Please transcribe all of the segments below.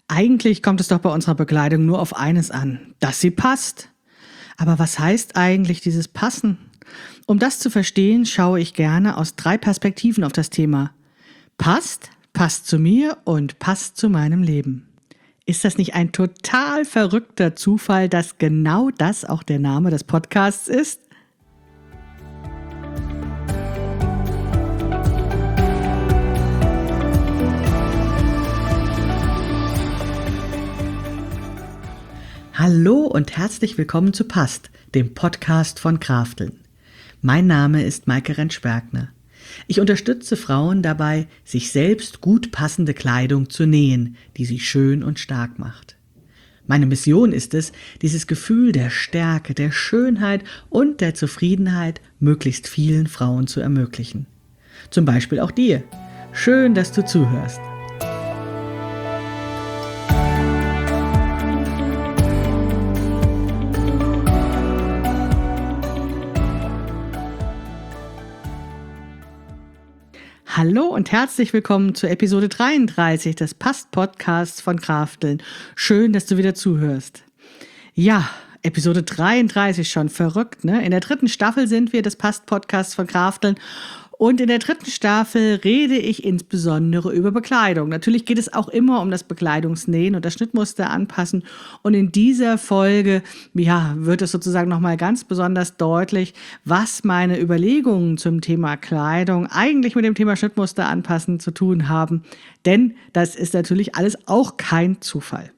Eigentlich kommt es doch bei unserer Bekleidung nur auf eines an, dass sie passt. Aber was heißt eigentlich dieses Passen? Um das zu verstehen, schaue ich gerne aus 3 Perspektiven auf das Thema. Passt, passt zu mir und passt zu meinem Leben. Ist das nicht ein total verrückter Zufall, dass genau das auch der Name des Podcasts ist? Hallo und herzlich willkommen zu Passt, dem Podcast von Krafteln. Mein Name ist Maike Rentsch-Bergner. Ich unterstütze Frauen dabei, sich selbst gut passende Kleidung zu nähen, die sie schön und stark macht. Meine Mission ist es, dieses Gefühl der Stärke, der Schönheit und der Zufriedenheit möglichst vielen Frauen zu ermöglichen. Zum Beispiel auch dir. Schön, dass du zuhörst. Hallo und herzlich willkommen zur Episode 33 des Passt-Podcasts von Krafteln. Schön, dass du wieder zuhörst. Ja, Episode 33 schon, verrückt, ne? In der 3. Staffel sind wir des Passt-Podcasts von Krafteln. Und in der 3. Staffel rede ich insbesondere über Bekleidung. Natürlich geht es auch immer um das Bekleidungsnähen und das Schnittmuster anpassen. Und in dieser Folge, wird es sozusagen nochmal ganz besonders deutlich, was meine Überlegungen zum Thema Kleidung eigentlich mit dem Thema Schnittmuster anpassen zu tun haben. Denn das ist natürlich alles auch kein Zufall.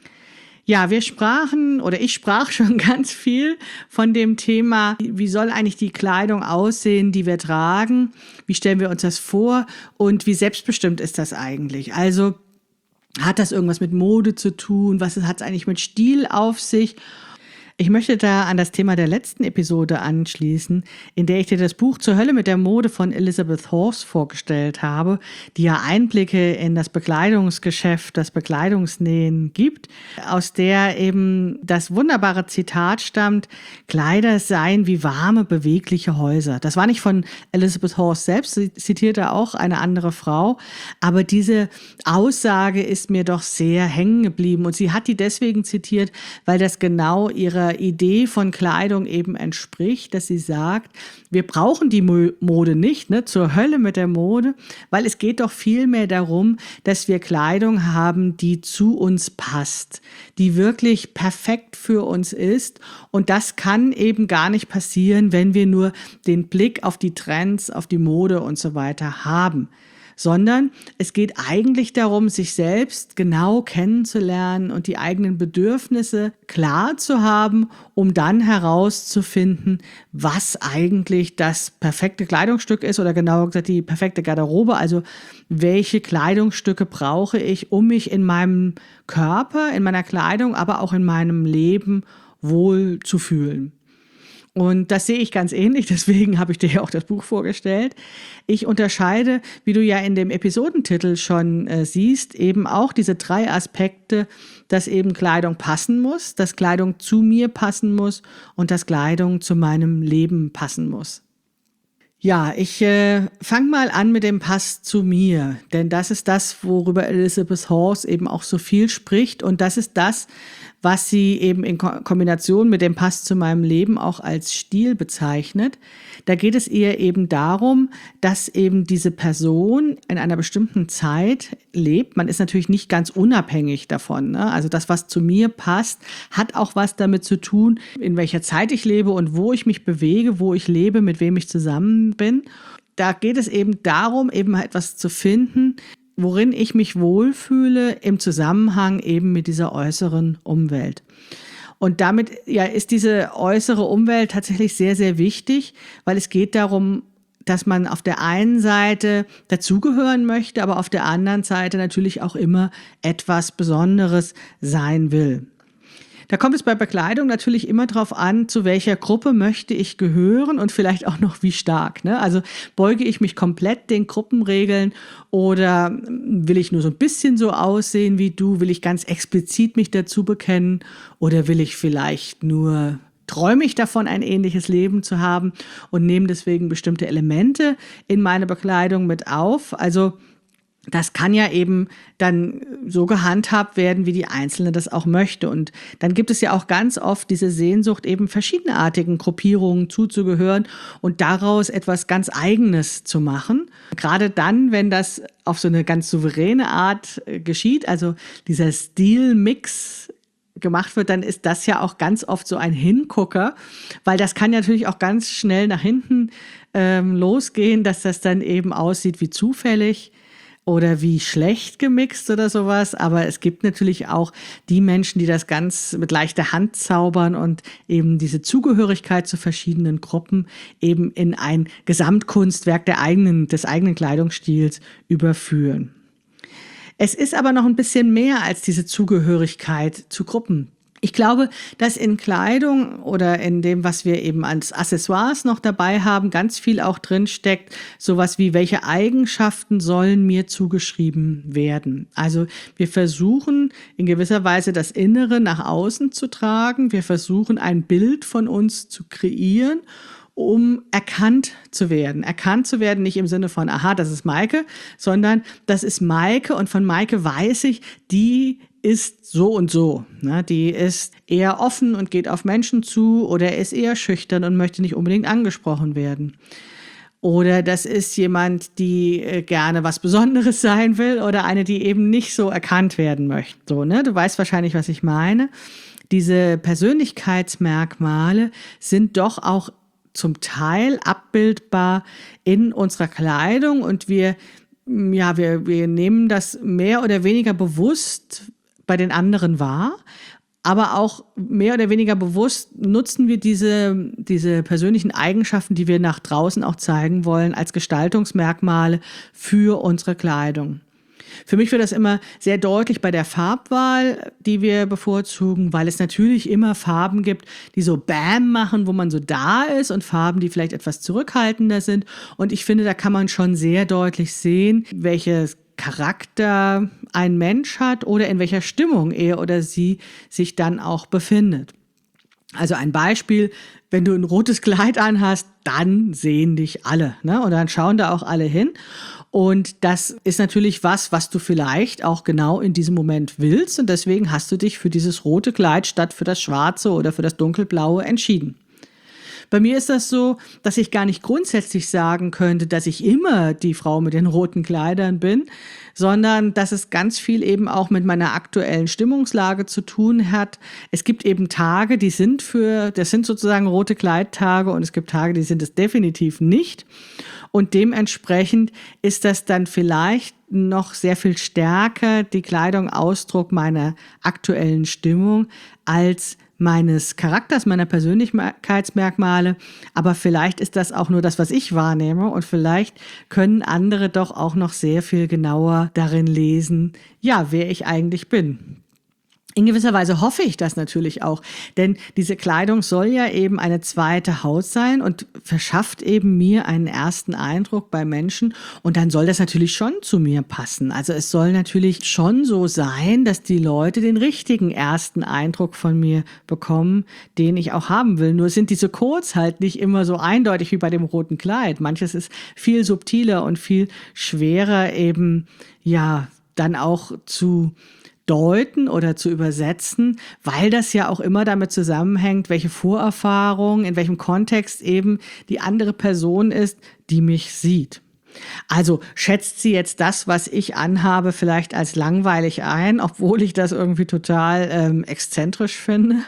Ja, ich sprach schon ganz viel von dem Thema, wie soll eigentlich die Kleidung aussehen, die wir tragen? Wie stellen wir uns das vor? Und wie selbstbestimmt ist das eigentlich? Also hat das irgendwas mit Mode zu tun? Was hat es eigentlich mit Stil auf sich? Ich möchte da an das Thema der letzten Episode anschließen, in der ich dir das Buch Zur Hölle mit der Mode von Elizabeth Horst vorgestellt habe, die ja Einblicke in das Bekleidungsgeschäft, das Bekleidungsnähen gibt, aus der eben das wunderbare Zitat stammt: Kleider seien wie warme, bewegliche Häuser. Das war nicht von Elizabeth Horst selbst, sie zitierte auch eine andere Frau, aber diese Aussage ist mir doch sehr hängen geblieben und sie hat die deswegen zitiert, weil das genau ihrer Idee von Kleidung eben entspricht, dass sie sagt, wir brauchen die Mode nicht, zur Hölle mit der Mode, weil es geht doch vielmehr darum, dass wir Kleidung haben, die zu uns passt, die wirklich perfekt für uns ist, und das kann eben gar nicht passieren, wenn wir nur den Blick auf die Trends, auf die Mode und so weiter haben. Sondern es geht eigentlich darum, sich selbst genau kennenzulernen und die eigenen Bedürfnisse klar zu haben, um dann herauszufinden, was eigentlich das perfekte Kleidungsstück ist oder genauer gesagt die perfekte Garderobe. Also welche Kleidungsstücke brauche ich, um mich in meinem Körper, in meiner Kleidung, aber auch in meinem Leben wohl zu fühlen. Und das sehe ich ganz ähnlich, deswegen habe ich dir ja auch das Buch vorgestellt. Ich unterscheide, wie du ja in dem Episodentitel schon siehst, eben auch diese 3 Aspekte, dass eben Kleidung passen muss, dass Kleidung zu mir passen muss und dass Kleidung zu meinem Leben passen muss. Ja, ich fange mal an mit dem Pass zu mir, denn das ist das, worüber Elizabeth Horst eben auch so viel spricht, und das ist das, was sie eben in Kombination mit dem Pass zu meinem Leben auch als Stil bezeichnet. Da geht es ihr eben darum, dass eben diese Person in einer bestimmten Zeit lebt. Man ist natürlich nicht ganz unabhängig davon, ne? Also das, was zu mir passt, hat auch was damit zu tun, in welcher Zeit ich lebe und wo ich mich bewege, wo ich lebe, mit wem ich zusammen bin. Da geht es eben darum, eben etwas zu finden, worin ich mich wohlfühle im Zusammenhang eben mit dieser äußeren Umwelt. Und damit ist diese äußere Umwelt tatsächlich sehr, sehr wichtig, weil es geht darum, dass man auf der einen Seite dazugehören möchte, aber auf der anderen Seite natürlich auch immer etwas Besonderes sein will. Da kommt es bei Bekleidung natürlich immer drauf an, zu welcher Gruppe möchte ich gehören und vielleicht auch noch wie stark, ne? Also beuge ich mich komplett den Gruppenregeln oder will ich nur so ein bisschen so aussehen wie du? Will ich ganz explizit mich dazu bekennen oder will ich vielleicht nur träume ich davon, ein ähnliches Leben zu haben und nehme deswegen bestimmte Elemente in meine Bekleidung mit auf? Also das kann ja eben dann so gehandhabt werden, wie die Einzelne das auch möchte. Und dann gibt es ja auch ganz oft diese Sehnsucht, eben verschiedenartigen Gruppierungen zuzugehören und daraus etwas ganz Eigenes zu machen. Gerade dann, wenn das auf so eine ganz souveräne Art geschieht, also dieser Stilmix gemacht wird, dann ist das ja auch ganz oft so ein Hingucker, weil das kann ja natürlich auch ganz schnell nach hinten losgehen, dass das dann eben aussieht wie zufällig oder wie schlecht gemixt oder sowas. Aber es gibt natürlich auch die Menschen, die das ganz mit leichter Hand zaubern und eben diese Zugehörigkeit zu verschiedenen Gruppen eben in ein Gesamtkunstwerk des eigenen Kleidungsstils überführen. Es ist aber noch ein bisschen mehr als diese Zugehörigkeit zu Gruppen. Ich glaube, dass in Kleidung oder in dem, was wir eben als Accessoires noch dabei haben, ganz viel auch drin steckt, sowas wie, welche Eigenschaften sollen mir zugeschrieben werden. Also wir versuchen in gewisser Weise das Innere nach außen zu tragen. Wir versuchen ein Bild von uns zu kreieren, um erkannt zu werden. Erkannt zu werden nicht im Sinne von, aha, das ist Maike, sondern das ist Maike und von Maike weiß ich, die ist so und so. Ne? Die ist eher offen und geht auf Menschen zu oder ist eher schüchtern und möchte nicht unbedingt angesprochen werden. Oder das ist jemand, die gerne was Besonderes sein will oder eine, die eben nicht so erkannt werden möchte. So, ne? Du weißt wahrscheinlich, was ich meine. Diese Persönlichkeitsmerkmale sind doch auch zum Teil abbildbar in unserer Kleidung und wir nehmen das mehr oder weniger bewusst bei den anderen wahr, aber auch mehr oder weniger bewusst nutzen wir diese persönlichen Eigenschaften, die wir nach draußen auch zeigen wollen, als Gestaltungsmerkmale für unsere Kleidung. Für mich wird das immer sehr deutlich bei der Farbwahl, die wir bevorzugen, weil es natürlich immer Farben gibt, die so Bam machen, wo man so da ist und Farben, die vielleicht etwas zurückhaltender sind. Und ich finde, da kann man schon sehr deutlich sehen, welches Charakter ein Mensch hat oder in welcher Stimmung er oder sie sich dann auch befindet. Also ein Beispiel, wenn du ein rotes Kleid anhast, dann sehen dich alle, ne? Und dann schauen da auch alle hin. Und das ist natürlich was du vielleicht auch genau in diesem Moment willst. Und deswegen hast du dich für dieses rote Kleid statt für das schwarze oder für das dunkelblaue entschieden. Bei mir ist das so, dass ich gar nicht grundsätzlich sagen könnte, dass ich immer die Frau mit den roten Kleidern bin, sondern dass es ganz viel eben auch mit meiner aktuellen Stimmungslage zu tun hat. Es gibt eben Tage, das sind sozusagen rote Kleidtage und es gibt Tage, die sind es definitiv nicht. Und dementsprechend ist das dann vielleicht noch sehr viel stärker die Kleidung Ausdruck meiner aktuellen Stimmung als meines Charakters, meiner Persönlichkeitsmerkmale. Aber vielleicht ist das auch nur das, was ich wahrnehme und vielleicht können andere doch auch noch sehr viel genauer darin lesen, ja, wer ich eigentlich bin. In gewisser Weise hoffe ich das natürlich auch, denn diese Kleidung soll ja eben eine zweite Haut sein und verschafft eben mir einen ersten Eindruck bei Menschen und dann soll das natürlich schon zu mir passen. Also es soll natürlich schon so sein, dass die Leute den richtigen ersten Eindruck von mir bekommen, den ich auch haben will. Nur sind diese Codes halt nicht immer so eindeutig wie bei dem roten Kleid. Manches ist viel subtiler und viel schwerer eben, ja, dann auch zu deuten oder zu übersetzen, weil das ja auch immer damit zusammenhängt, welche Vorerfahrung, in welchem Kontext eben die andere Person ist, die mich sieht. Also schätzt sie jetzt das, was ich anhabe, vielleicht als langweilig ein, obwohl ich das irgendwie total exzentrisch finde?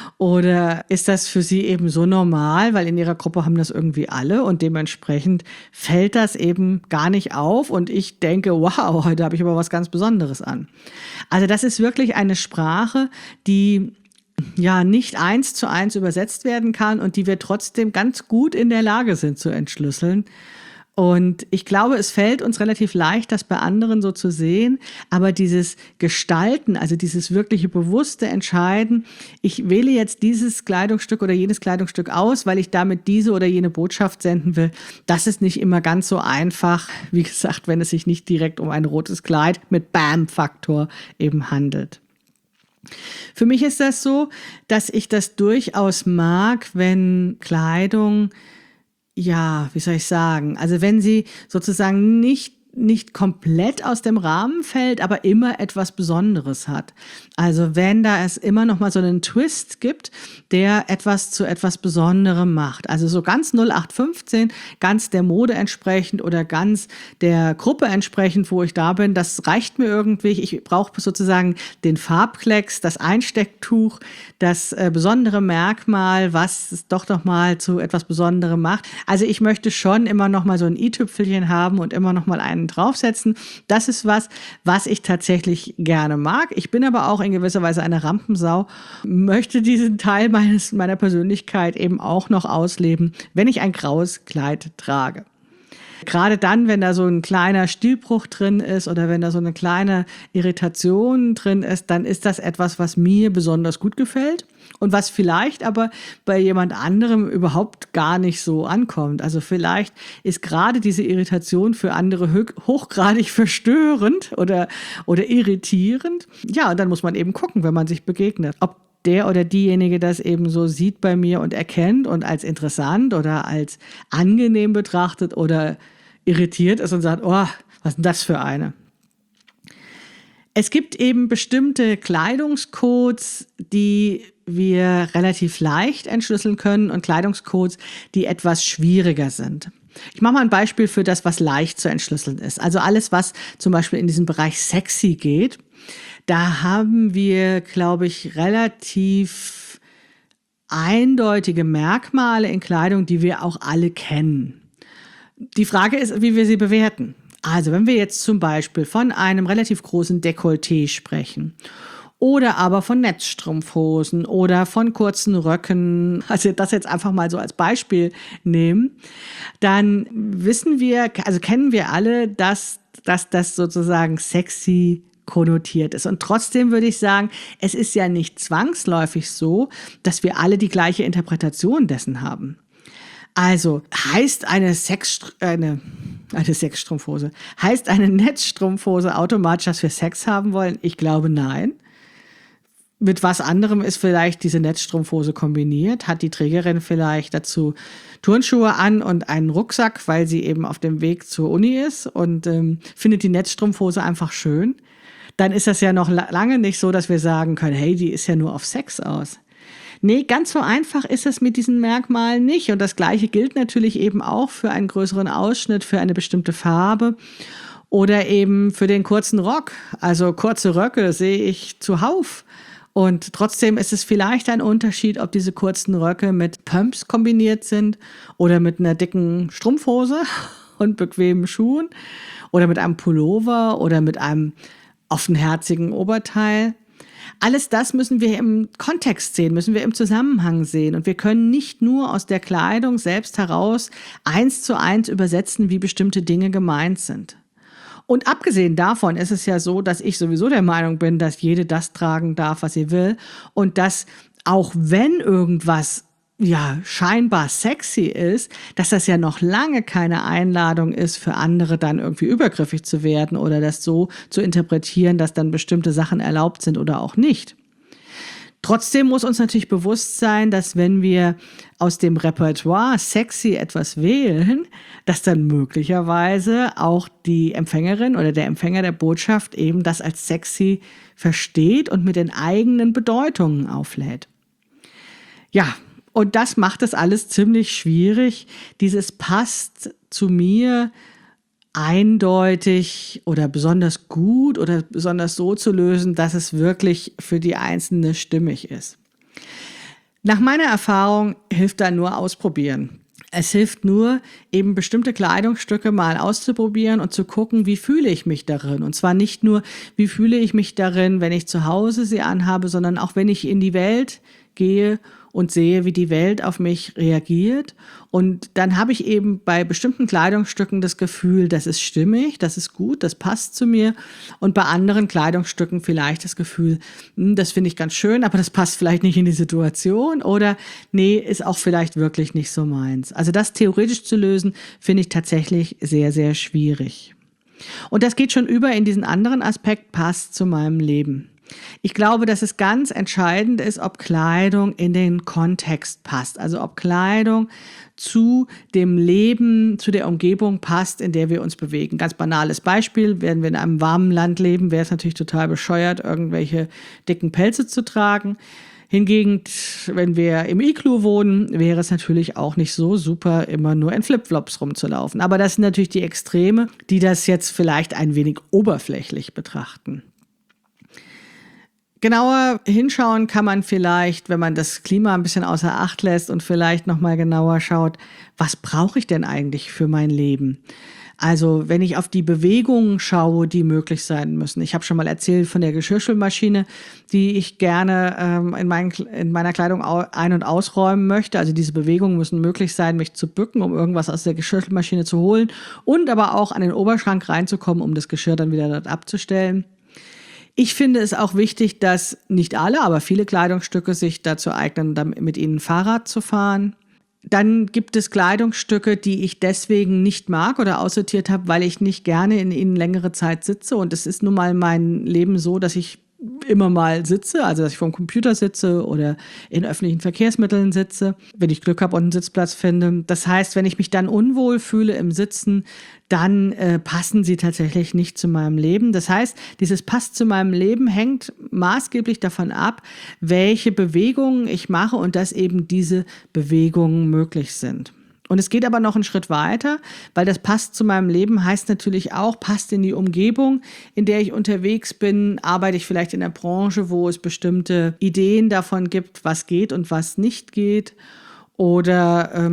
Oder ist das für sie eben so normal, weil in ihrer Gruppe haben das irgendwie alle und dementsprechend fällt das eben gar nicht auf und ich denke, wow, heute habe ich aber was ganz Besonderes an. Also das ist wirklich eine Sprache, die ja nicht 1:1 übersetzt werden kann und die wir trotzdem ganz gut in der Lage sind zu entschlüsseln. Und ich glaube, es fällt uns relativ leicht, das bei anderen so zu sehen. Aber dieses Gestalten, also dieses wirkliche bewusste Entscheiden, ich wähle jetzt dieses Kleidungsstück oder jenes Kleidungsstück aus, weil ich damit diese oder jene Botschaft senden will, das ist nicht immer ganz so einfach, wie gesagt, wenn es sich nicht direkt um ein rotes Kleid mit Bam-Faktor eben handelt. Für mich ist das so, dass ich das durchaus mag, wenn Kleidung, ja, wie soll ich sagen? Also wenn sie sozusagen nicht nicht komplett aus dem Rahmen fällt, aber immer etwas Besonderes hat. Also wenn da es immer noch mal so einen Twist gibt, der etwas zu etwas Besonderem macht. Also so ganz 0815, ganz der Mode entsprechend oder ganz der Gruppe entsprechend, wo ich da bin, das reicht mir irgendwie. Ich brauche sozusagen den Farbklecks, das Einstecktuch, das besondere Merkmal, was es doch noch mal zu etwas Besonderem macht. Also ich möchte schon immer noch mal so ein i-Tüpfelchen haben und immer noch mal einen draufsetzen. Das ist was ich tatsächlich gerne mag. Ich bin aber auch in gewisser Weise eine Rampensau, möchte diesen Teil meiner Persönlichkeit eben auch noch ausleben, wenn ich ein graues Kleid trage. Gerade dann, wenn da so ein kleiner Stilbruch drin ist oder wenn da so eine kleine Irritation drin ist, dann ist das etwas, was mir besonders gut gefällt und was vielleicht aber bei jemand anderem überhaupt gar nicht so ankommt. Also vielleicht ist gerade diese Irritation für andere hochgradig verstörend oder irritierend. Ja, und dann muss man eben gucken, wenn man sich begegnet, ob der oder diejenige das eben so sieht bei mir und erkennt und als interessant oder als angenehm betrachtet oder irritiert ist und sagt, oh, was ist denn das für eine? Es gibt eben bestimmte Kleidungscodes, die wir relativ leicht entschlüsseln können und Kleidungscodes, die etwas schwieriger sind. Ich mache mal ein Beispiel für das, was leicht zu entschlüsseln ist. Also alles, was zum Beispiel in diesen Bereich sexy geht, da haben wir, glaube ich, relativ eindeutige Merkmale in Kleidung, die wir auch alle kennen. Die Frage ist, wie wir sie bewerten. Also wenn wir jetzt zum Beispiel von einem relativ großen Dekolleté sprechen oder aber von Netzstrumpfhosen oder von kurzen Röcken, also das jetzt einfach mal so als Beispiel nehmen, dann kennen wir alle, dass das sozusagen sexy konnotiert ist. Und trotzdem würde ich sagen, es ist ja nicht zwangsläufig so, dass wir alle die gleiche Interpretation dessen haben. Also heißt eine Sexstrumpfhose, heißt eine Netzstrumpfhose automatisch, dass wir Sex haben wollen? Ich glaube, nein. Mit was anderem ist vielleicht diese Netzstrumpfhose kombiniert? Hat die Trägerin vielleicht dazu Turnschuhe an und einen Rucksack, weil sie eben auf dem Weg zur Uni ist und findet die Netzstrumpfhose einfach schön? Dann ist das ja noch lange nicht so, dass wir sagen können, hey, die ist ja nur auf Sex aus. Nee, ganz so einfach ist es mit diesen Merkmalen nicht. Und das Gleiche gilt natürlich eben auch für einen größeren Ausschnitt, für eine bestimmte Farbe oder eben für den kurzen Rock. Also kurze Röcke sehe ich zuhauf. Und trotzdem ist es vielleicht ein Unterschied, ob diese kurzen Röcke mit Pumps kombiniert sind oder mit einer dicken Strumpfhose und bequemen Schuhen oder mit einem Pullover oder mit einem offenherzigen Oberteil. Alles das müssen wir im Kontext sehen, müssen wir im Zusammenhang sehen. Und wir können nicht nur aus der Kleidung selbst heraus 1:1 übersetzen, wie bestimmte Dinge gemeint sind. Und abgesehen davon ist es ja so, dass ich sowieso der Meinung bin, dass jede das tragen darf, was sie will. Und dass auch wenn irgendwas scheinbar sexy ist, dass das ja noch lange keine Einladung ist für andere dann irgendwie übergriffig zu werden oder das so zu interpretieren, dass dann bestimmte Sachen erlaubt sind oder auch nicht. Trotzdem muss uns natürlich bewusst sein, dass wenn wir aus dem Repertoire sexy etwas wählen, dass dann möglicherweise auch die Empfängerin oder der Empfänger der Botschaft eben das als sexy versteht und mit den eigenen Bedeutungen auflädt. Ja, und das macht es alles ziemlich schwierig. Dieses passt zu mir eindeutig oder besonders gut oder besonders so zu lösen, dass es wirklich für die Einzelne stimmig ist. Nach meiner Erfahrung hilft da nur ausprobieren. Es hilft nur, eben bestimmte Kleidungsstücke mal auszuprobieren und zu gucken, wie fühle ich mich darin. Und zwar nicht nur, wie fühle ich mich darin, wenn ich zu Hause sie anhabe, sondern auch, wenn ich in die Welt gehe und sehe, wie die Welt auf mich reagiert. Und dann habe ich eben bei bestimmten Kleidungsstücken das Gefühl, das ist stimmig, das ist gut, das passt zu mir. Und bei anderen Kleidungsstücken vielleicht das Gefühl, das finde ich ganz schön, aber das passt vielleicht nicht in die Situation oder nee, ist auch vielleicht wirklich nicht so meins. Also das theoretisch zu lösen, finde ich tatsächlich sehr, sehr schwierig. Und das geht schon über in diesen anderen Aspekt, passt zu meinem Leben. Ich glaube, dass es ganz entscheidend ist, ob Kleidung in den Kontext passt. Also ob Kleidung zu dem Leben, zu der Umgebung passt, in der wir uns bewegen. Ganz banales Beispiel, wenn wir in einem warmen Land leben, wäre es natürlich total bescheuert, irgendwelche dicken Pelze zu tragen. Hingegen, wenn wir im Iglu wohnen, wäre es natürlich auch nicht so super, immer nur in Flipflops rumzulaufen. Aber das sind natürlich die Extreme, die das jetzt vielleicht ein wenig oberflächlich betrachten. Genauer hinschauen kann man vielleicht, wenn man das Klima ein bisschen außer Acht lässt und vielleicht nochmal genauer schaut, was brauche ich denn eigentlich für mein Leben? Also wenn ich auf die Bewegungen schaue, die möglich sein müssen. Ich habe schon mal erzählt von der Geschirrspülmaschine, die ich gerne in meiner Kleidung ein- und ausräumen möchte. Also diese Bewegungen müssen möglich sein, mich zu bücken, um irgendwas aus der Geschirrspülmaschine zu holen und aber auch an den Oberschrank reinzukommen, um das Geschirr dann wieder dort abzustellen. Ich finde es auch wichtig, dass nicht alle, aber viele Kleidungsstücke sich dazu eignen, mit ihnen Fahrrad zu fahren. Dann gibt es Kleidungsstücke, die ich deswegen nicht mag oder aussortiert habe, weil ich nicht gerne in ihnen längere Zeit sitze. Und es ist nun mal mein Leben so, dass ich immer mal sitze, also dass ich vor dem Computer sitze oder in öffentlichen Verkehrsmitteln sitze, wenn ich Glück habe und einen Sitzplatz finde. Das heißt, wenn ich mich dann unwohl fühle im Sitzen, dann passen sie tatsächlich nicht zu meinem Leben. Das heißt, dieses passt zu meinem Leben hängt maßgeblich davon ab, welche Bewegungen ich mache und dass eben diese Bewegungen möglich sind. Und es geht aber noch einen Schritt weiter, weil das passt zu meinem Leben, heißt natürlich auch, passt in die Umgebung, in der ich unterwegs bin, arbeite ich vielleicht in der Branche, wo es bestimmte Ideen davon gibt, was geht und was nicht geht. Oder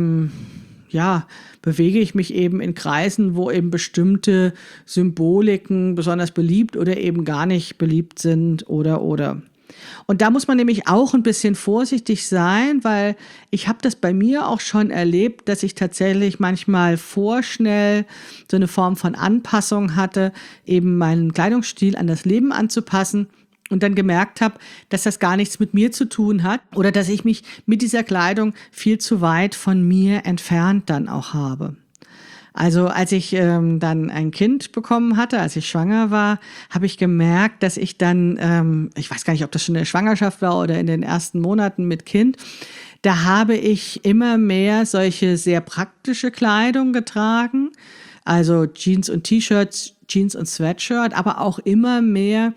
bewege ich mich eben in Kreisen, wo eben bestimmte Symboliken besonders beliebt oder eben gar nicht beliebt sind oder. Und da muss man nämlich auch ein bisschen vorsichtig sein, weil ich habe das bei mir auch schon erlebt, dass ich tatsächlich manchmal vorschnell so eine Form von Anpassung hatte, eben meinen Kleidungsstil an das Leben anzupassen und dann gemerkt habe, dass das gar nichts mit mir zu tun hat oder dass ich mich mit dieser Kleidung viel zu weit von mir entfernt dann auch habe. Also als ich dann ein Kind bekommen hatte, als ich schwanger war, habe ich gemerkt, dass ich dann, ich weiß gar nicht, ob das schon in der Schwangerschaft war oder in den ersten Monaten mit Kind, da habe ich immer mehr solche sehr praktische Kleidung getragen, also Jeans und T-Shirts, Jeans und Sweatshirt, aber auch immer mehr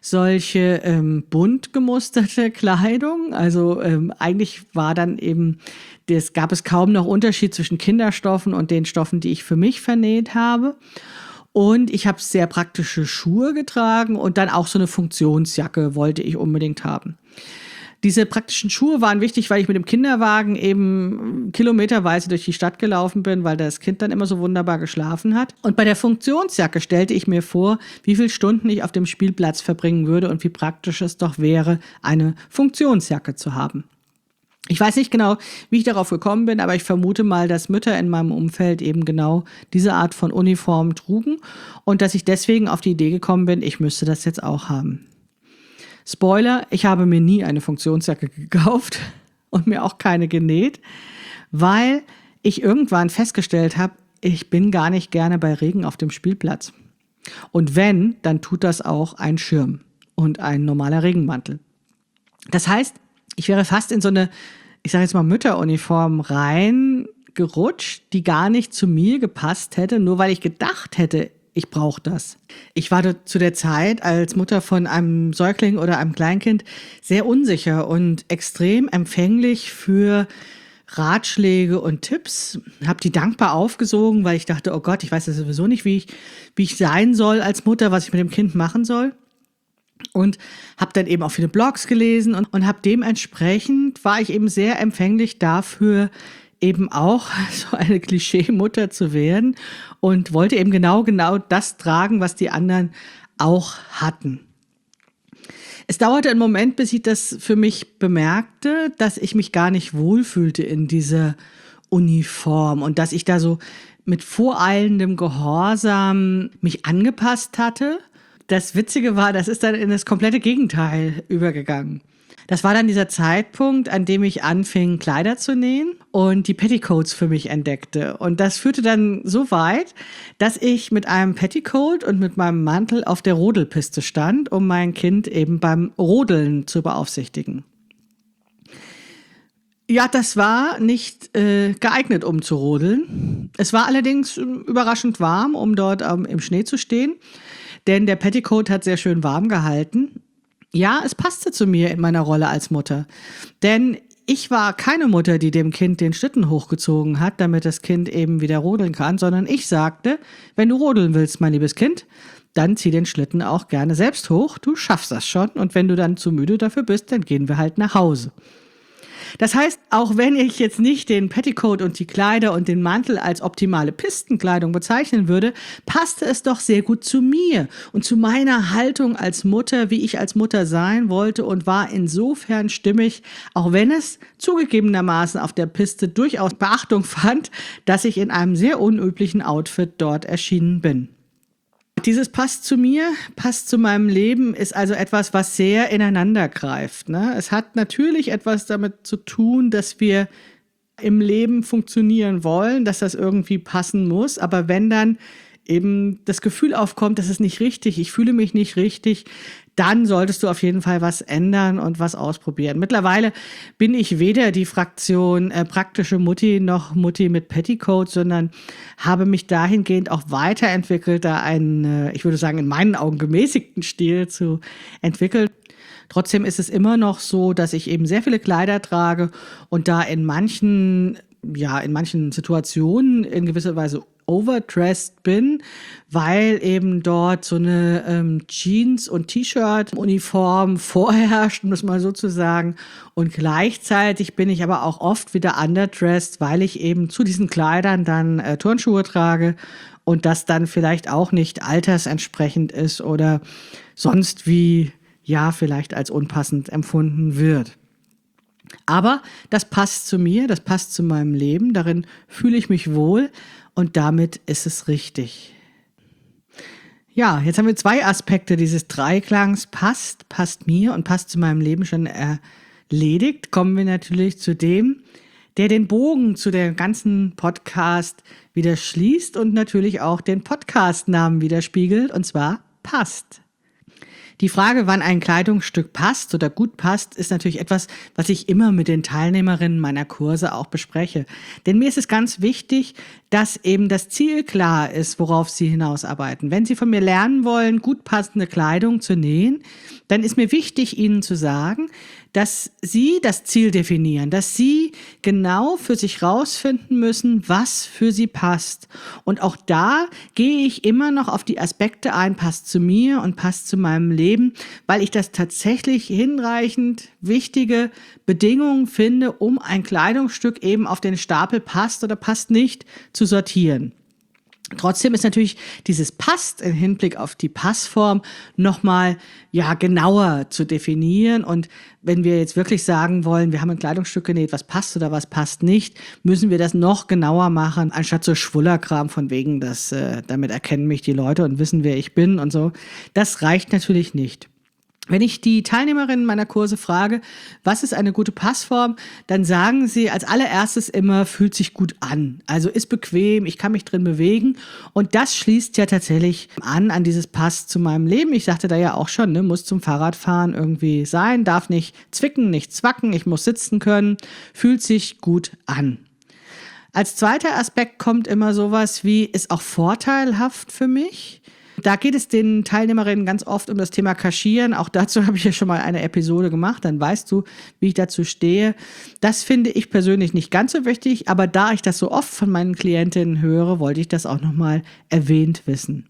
solche bunt gemusterte Kleidung. Also eigentlich war dann eben, gab es kaum noch Unterschied zwischen Kinderstoffen und den Stoffen, die ich für mich vernäht habe. Und ich habe sehr praktische Schuhe getragen und dann auch so eine Funktionsjacke wollte ich unbedingt haben. Diese praktischen Schuhe waren wichtig, weil ich mit dem Kinderwagen eben kilometerweise durch die Stadt gelaufen bin, weil das Kind dann immer so wunderbar geschlafen hat. Und bei der Funktionsjacke stellte ich mir vor, wie viele Stunden ich auf dem Spielplatz verbringen würde und wie praktisch es doch wäre, eine Funktionsjacke zu haben. Ich weiß nicht genau, wie ich darauf gekommen bin, aber ich vermute mal, dass Mütter in meinem Umfeld eben genau diese Art von Uniform trugen und dass ich deswegen auf die Idee gekommen bin, ich müsste das jetzt auch haben. Spoiler, ich habe mir nie eine Funktionsjacke gekauft und mir auch keine genäht, weil ich irgendwann festgestellt habe, ich bin gar nicht gerne bei Regen auf dem Spielplatz. Und wenn, dann tut das auch ein Schirm und ein normaler Regenmantel. Das heißt, ich wäre fast in so eine, ich sage jetzt mal Mütteruniform reingerutscht, die gar nicht zu mir gepasst hätte, nur weil ich gedacht hätte, ich brauche das. Ich war zu der Zeit als Mutter von einem Säugling oder einem Kleinkind sehr unsicher und extrem empfänglich für Ratschläge und Tipps. Habe die dankbar aufgesogen, weil ich dachte, oh Gott, ich weiß ja sowieso nicht, wie ich sein soll als Mutter, was ich mit dem Kind machen soll. Und habe dann eben auch viele Blogs gelesen und habe dementsprechend, war ich eben sehr empfänglich dafür, eben auch so eine Klischee-Mutter zu werden und wollte eben genau das tragen, was die anderen auch hatten. Es dauerte einen Moment, bis ich das für mich bemerkte, dass ich mich gar nicht wohlfühlte in dieser Uniform und dass ich da so mit voreilendem Gehorsam mich angepasst hatte. das Witzige war, das ist dann in das komplette Gegenteil übergegangen. Das war dann dieser Zeitpunkt, an dem ich anfing, Kleider zu nähen und die Petticoats für mich entdeckte. Und das führte dann so weit, dass ich mit einem Petticoat und mit meinem Mantel auf der Rodelpiste stand, um mein Kind eben beim Rodeln zu beaufsichtigen. Ja, das war nicht geeignet, um zu rodeln. Es war allerdings überraschend warm, um dort im Schnee zu stehen, denn der Petticoat hat sehr schön warm gehalten. Ja, es passte zu mir in meiner Rolle als Mutter, denn ich war keine Mutter, die dem Kind den Schlitten hochgezogen hat, damit das Kind eben wieder rodeln kann, sondern ich sagte, wenn du rodeln willst, mein liebes Kind, dann zieh den Schlitten auch gerne selbst hoch, du schaffst das schon und wenn du dann zu müde dafür bist, dann gehen wir halt nach Hause. Das heißt, auch wenn ich jetzt nicht den Petticoat und die Kleider und den Mantel als optimale Pistenkleidung bezeichnen würde, passte es doch sehr gut zu mir und zu meiner Haltung als Mutter, wie ich als Mutter sein wollte und war insofern stimmig, auch wenn es zugegebenermaßen auf der Piste durchaus Beachtung fand, dass ich in einem sehr unüblichen Outfit dort erschienen bin. Dieses passt zu mir, passt zu meinem Leben, ist also etwas, was sehr ineinander greift, ne? Es hat natürlich etwas damit zu tun, dass wir im Leben funktionieren wollen, dass das irgendwie passen muss. Aber wenn dann eben das Gefühl aufkommt, das ist nicht richtig, ich fühle mich nicht richtig, dann solltest du auf jeden Fall was ändern und was ausprobieren. Mittlerweile bin ich weder die Fraktion praktische Mutti noch Mutti mit Petticoat, sondern habe mich dahingehend auch weiterentwickelt, da einen, ich würde sagen, in meinen Augen gemäßigten Stil zu entwickeln. Trotzdem ist es immer noch so, dass ich eben sehr viele Kleider trage und da in manchen Situationen in gewisser Weise overdressed bin, weil eben dort so eine Jeans- und T-Shirt-Uniform vorherrscht, um das mal so zu sagen. Und gleichzeitig bin ich aber auch oft wieder underdressed, weil ich eben zu diesen Kleidern dann Turnschuhe trage und das dann vielleicht auch nicht altersentsprechend ist oder sonst wie, ja, vielleicht als unpassend empfunden wird. Aber das passt zu mir, das passt zu meinem Leben, darin fühle ich mich wohl und damit ist es richtig. Ja, jetzt haben wir zwei Aspekte dieses Dreiklangs, passt mir und passt zu meinem Leben schon erledigt. Kommen wir natürlich zu dem, der den Bogen zu dem ganzen Podcast wieder schließt und natürlich auch den Podcast-Namen widerspiegelt, und zwar passt. Die Frage, wann ein Kleidungsstück passt oder gut passt, ist natürlich etwas, was ich immer mit den Teilnehmerinnen meiner Kurse auch bespreche. Denn mir ist es ganz wichtig, dass eben das Ziel klar ist, worauf Sie hinausarbeiten. Wenn Sie von mir lernen wollen, gut passende Kleidung zu nähen, dann ist mir wichtig, Ihnen zu sagen, dass Sie das Ziel definieren, dass Sie genau für sich rausfinden müssen, was für Sie passt. Und auch da gehe ich immer noch auf die Aspekte ein, passt zu mir und passt zu meinem Leben, weil ich das tatsächlich hinreichend wichtige Bedingungen finde, um ein Kleidungsstück eben auf den Stapel passt oder passt nicht zu sortieren. Trotzdem ist natürlich dieses passt im Hinblick auf die Passform nochmal genauer zu definieren. Und wenn wir jetzt wirklich sagen wollen, wir haben ein Kleidungsstück genäht, was passt oder was passt nicht, müssen wir das noch genauer machen, anstatt so Schwullerkram von wegen, dass damit erkennen mich die Leute und wissen, wer ich bin und so. Das reicht natürlich nicht. Wenn ich die Teilnehmerinnen meiner Kurse frage, was ist eine gute Passform, dann sagen sie als allererstes immer, fühlt sich gut an. Also ist bequem, ich kann mich drin bewegen. Und das schließt ja tatsächlich an dieses passt zu meinem Leben. Ich sagte da ja auch schon, muss zum Fahrradfahren irgendwie sein, darf nicht zwicken, nicht zwacken, ich muss sitzen können, fühlt sich gut an. Als zweiter Aspekt kommt immer sowas wie, ist auch vorteilhaft für mich. Da geht es den Teilnehmerinnen ganz oft um das Thema Kaschieren. Auch dazu habe ich ja schon mal eine Episode gemacht. Dann weißt du, wie ich dazu stehe. Das finde ich persönlich nicht ganz so wichtig. Aber da ich das so oft von meinen Klientinnen höre, wollte ich das auch nochmal erwähnt wissen.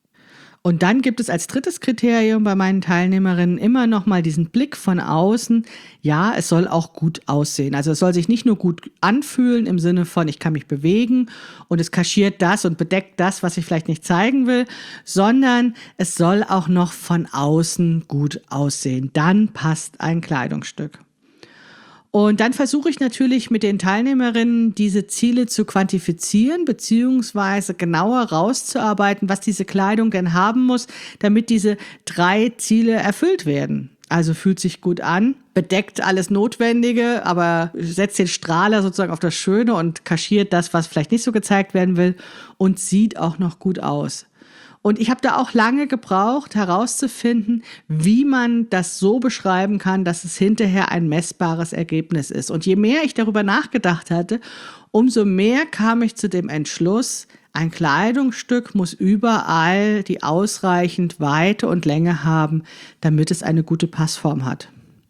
Und dann gibt es als drittes Kriterium bei meinen Teilnehmerinnen immer noch mal diesen Blick von außen. Ja, es soll auch gut aussehen. Also es soll sich nicht nur gut anfühlen im Sinne von, ich kann mich bewegen und es kaschiert das und bedeckt das, was ich vielleicht nicht zeigen will, sondern es soll auch noch von außen gut aussehen. Dann passt ein Kleidungsstück. Und dann versuche ich natürlich mit den Teilnehmerinnen diese Ziele zu quantifizieren beziehungsweise genauer rauszuarbeiten, was diese Kleidung denn haben muss, damit diese 3 Ziele erfüllt werden. Also fühlt sich gut an, bedeckt alles Notwendige, aber setzt den Strahler sozusagen auf das Schöne und kaschiert das, was vielleicht nicht so gezeigt werden will und sieht auch noch gut aus. Und ich habe da auch lange gebraucht, herauszufinden, wie man das so beschreiben kann, dass es hinterher ein messbares Ergebnis ist. Und je mehr ich darüber nachgedacht hatte, umso mehr kam ich zu dem Entschluss, ein Kleidungsstück muss überall die ausreichend Weite und Länge haben, damit es eine gute Passform hat.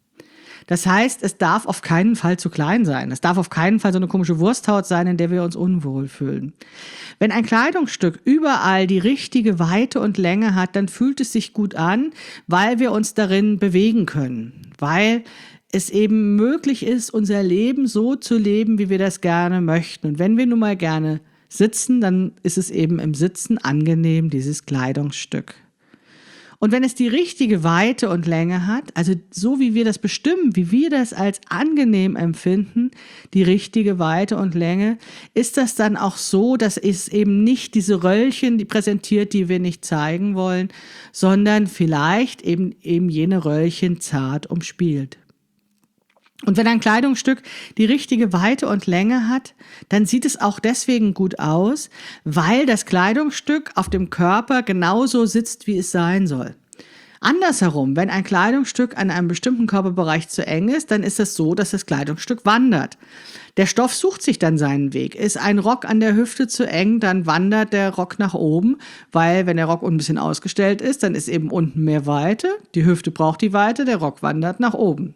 Das heißt, es darf auf keinen Fall zu klein sein. Es darf auf keinen Fall so eine komische Wursthaut sein, in der wir uns unwohl fühlen. Wenn ein Kleidungsstück überall die richtige Weite und Länge hat, dann fühlt es sich gut an, weil wir uns darin bewegen können, weil es eben möglich ist, unser Leben so zu leben, wie wir das gerne möchten. Und wenn wir nun mal gerne sitzen, dann ist es eben im Sitzen angenehm, dieses Kleidungsstück. Und wenn es die richtige Weite und Länge hat, also so wie wir das bestimmen, wie wir das als angenehm empfinden, die richtige Weite und Länge, ist das dann auch so, dass es eben nicht diese Röllchen die präsentiert, die wir nicht zeigen wollen, sondern vielleicht eben jene Röllchen zart umspielt. Und wenn ein Kleidungsstück die richtige Weite und Länge hat, dann sieht es auch deswegen gut aus, weil das Kleidungsstück auf dem Körper genauso sitzt, wie es sein soll. Andersherum, wenn ein Kleidungsstück an einem bestimmten Körperbereich zu eng ist, dann ist es so, dass das Kleidungsstück wandert. Der Stoff sucht sich dann seinen Weg. Ist ein Rock an der Hüfte zu eng, dann wandert der Rock nach oben, weil wenn der Rock ein bisschen ausgestellt ist, dann ist eben unten mehr Weite. Die Hüfte braucht die Weite, der Rock wandert nach oben.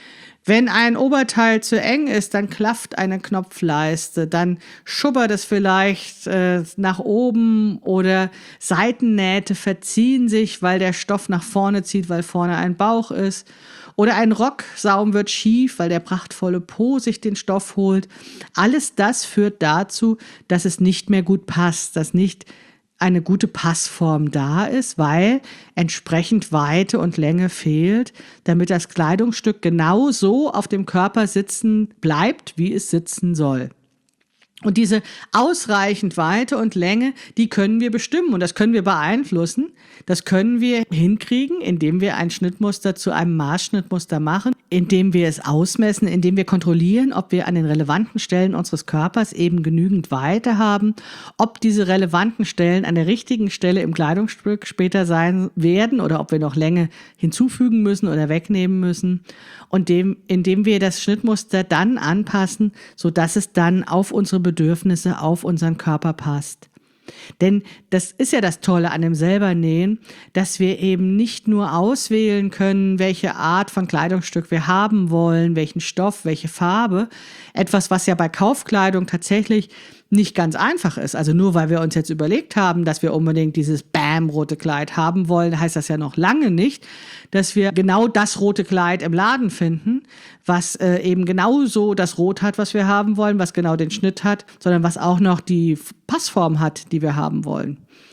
Wenn ein Oberteil zu eng ist, dann klafft eine Knopfleiste, dann schubbert es vielleicht nach oben oder Seitennähte verziehen sich, weil der Stoff nach vorne zieht, weil vorne ein Bauch ist. Oder ein Rocksaum wird schief, weil der prachtvolle Po sich den Stoff holt. Alles das führt dazu, dass es nicht mehr gut passt, dass nicht eine gute Passform da ist, weil entsprechend Weite und Länge fehlt, damit das Kleidungsstück genau so auf dem Körper sitzen bleibt, wie es sitzen soll. Und diese ausreichend Weite und Länge, die können wir bestimmen und das können wir beeinflussen. Das können wir hinkriegen, indem wir ein Schnittmuster zu einem Maßschnittmuster machen, indem wir es ausmessen, indem wir kontrollieren, ob wir an den relevanten Stellen unseres Körpers eben genügend Weite haben, ob diese relevanten Stellen an der richtigen Stelle im Kleidungsstück später sein werden oder ob wir noch Länge hinzufügen müssen oder wegnehmen müssen. Und indem wir das Schnittmuster dann anpassen, sodass es dann auf unsere Bedürfnisse, auf unseren Körper passt. Denn das ist ja das Tolle an dem selber Nähen, dass wir eben nicht nur auswählen können, welche Art von Kleidungsstück wir haben wollen, welchen Stoff, welche Farbe. Etwas, was ja bei Kaufkleidung tatsächlich nicht ganz einfach ist. Also nur weil wir uns jetzt überlegt haben, dass wir unbedingt dieses rote Kleid haben wollen, heißt das ja noch lange nicht, dass wir genau das rote Kleid im Laden finden, was eben genauso das Rot hat, was wir haben wollen, was genau den Schnitt hat, sondern was auch noch die Passform hat, die wir haben wollen.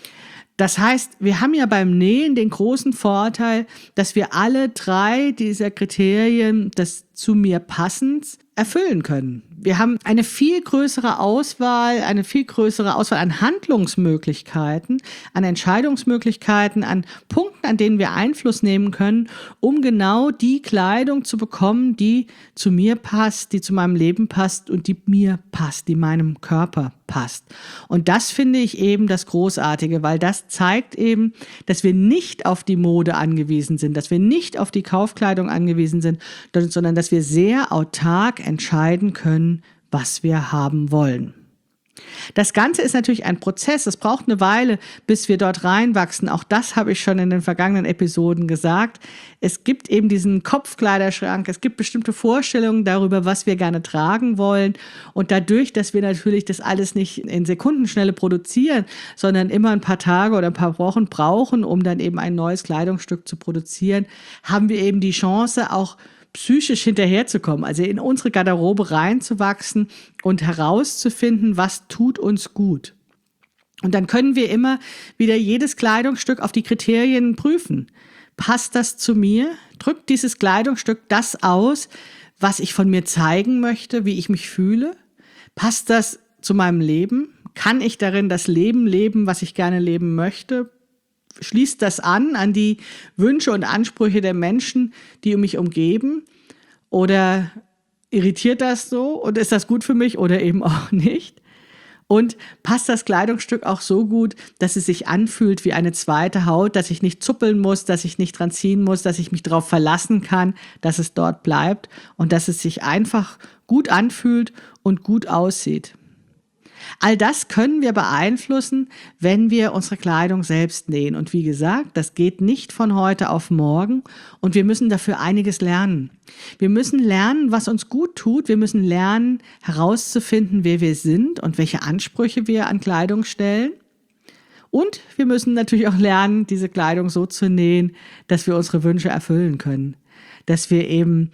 Das heißt, wir haben ja beim Nähen den großen Vorteil, dass wir alle 3 dieser Kriterien des zu mir Passens erfüllen können. Wir haben eine viel größere Auswahl an Handlungsmöglichkeiten, an Entscheidungsmöglichkeiten, an Punkten, an denen wir Einfluss nehmen können, um genau die Kleidung zu bekommen, die zu mir passt, die zu meinem Leben passt und die mir passt, die meinem Körper passt. Und das finde ich eben das Großartige, weil das zeigt eben, dass wir nicht auf die Mode angewiesen sind, dass wir nicht auf die Kaufkleidung angewiesen sind, sondern dass wir sehr autark entscheiden können, was wir haben wollen. Das Ganze ist natürlich ein Prozess. Es braucht eine Weile, bis wir dort reinwachsen. Auch das habe ich schon in den vergangenen Episoden gesagt. Es gibt eben diesen Kopfkleiderschrank. Es gibt bestimmte Vorstellungen darüber, was wir gerne tragen wollen. Und dadurch, dass wir natürlich das alles nicht in Sekundenschnelle produzieren, sondern immer ein paar Tage oder ein paar Wochen brauchen, um dann eben ein neues Kleidungsstück zu produzieren, haben wir eben die Chance, auch psychisch hinterherzukommen, also in unsere Garderobe reinzuwachsen und herauszufinden, was tut uns gut. Und dann können wir immer wieder jedes Kleidungsstück auf die Kriterien prüfen. Passt das zu mir? Drückt dieses Kleidungsstück das aus, was ich von mir zeigen möchte, wie ich mich fühle? Passt das zu meinem Leben? Kann ich darin das Leben leben, was ich gerne leben möchte? Schließt das an die Wünsche und Ansprüche der Menschen, die mich umgeben? Oder irritiert das so und ist das gut für mich oder eben auch nicht? Und passt das Kleidungsstück auch so gut, dass es sich anfühlt wie eine zweite Haut, dass ich nicht zuppeln muss, dass ich nicht dran ziehen muss, dass ich mich darauf verlassen kann, dass es dort bleibt und dass es sich einfach gut anfühlt und gut aussieht. All das können wir beeinflussen, wenn wir unsere Kleidung selbst nähen. Und wie gesagt, das geht nicht von heute auf morgen und wir müssen dafür einiges lernen. Wir müssen lernen, was uns gut tut. Wir müssen lernen, herauszufinden, wer wir sind und welche Ansprüche wir an Kleidung stellen. Und wir müssen natürlich auch lernen, diese Kleidung so zu nähen, dass wir unsere Wünsche erfüllen können. Dass wir eben,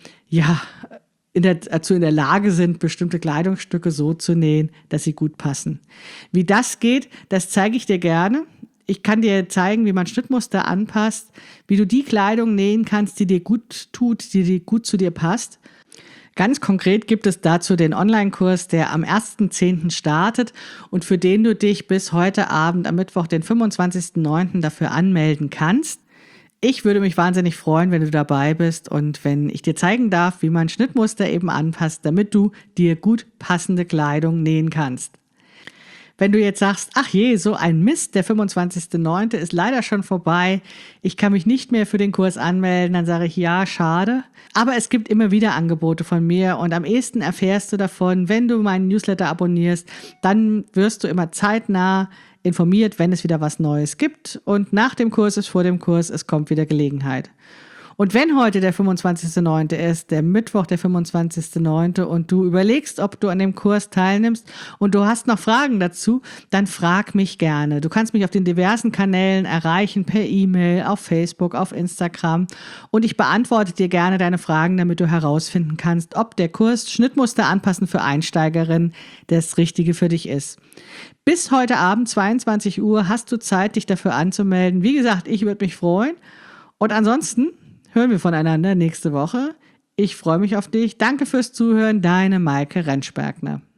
dazu in der Lage sind, bestimmte Kleidungsstücke so zu nähen, dass sie gut passen. Wie das geht, das zeige ich dir gerne. Ich kann dir zeigen, wie man Schnittmuster anpasst, wie du die Kleidung nähen kannst, die dir gut tut, die gut zu dir passt. Ganz konkret gibt es dazu den Online-Kurs, der am 1.10. startet und für den du dich bis heute Abend am Mittwoch, den 25.09. dafür anmelden kannst. Ich würde mich wahnsinnig freuen, wenn du dabei bist und wenn ich dir zeigen darf, wie man Schnittmuster eben anpasst, damit du dir gut passende Kleidung nähen kannst. Wenn du jetzt sagst, ach je, so ein Mist, der 25.09. ist leider schon vorbei, ich kann mich nicht mehr für den Kurs anmelden, dann sage ich ja, schade. Aber es gibt immer wieder Angebote von mir und am ehesten erfährst du davon, wenn du meinen Newsletter abonnierst, dann wirst du immer zeitnah informiert, wenn es wieder was Neues gibt und nach dem Kurs ist vor dem Kurs, es kommt wieder Gelegenheit. Und wenn heute der 25.09. ist, der Mittwoch, der 25.09. und du überlegst, ob du an dem Kurs teilnimmst und du hast noch Fragen dazu, dann frag mich gerne. Du kannst mich auf den diversen Kanälen erreichen, per E-Mail, auf Facebook, auf Instagram und ich beantworte dir gerne deine Fragen, damit du herausfinden kannst, ob der Kurs Schnittmuster anpassen für Einsteigerinnen das Richtige für dich ist. Bis heute Abend, 22 Uhr, hast du Zeit, dich dafür anzumelden. Wie gesagt, ich würde mich freuen. Und ansonsten hören wir voneinander nächste Woche. Ich freue mich auf dich. Danke fürs Zuhören. Deine Maike Rentschbergner.